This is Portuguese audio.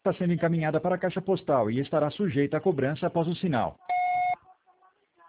está sendo encaminhada para a caixa postal e estará sujeita à cobrança após o sinal.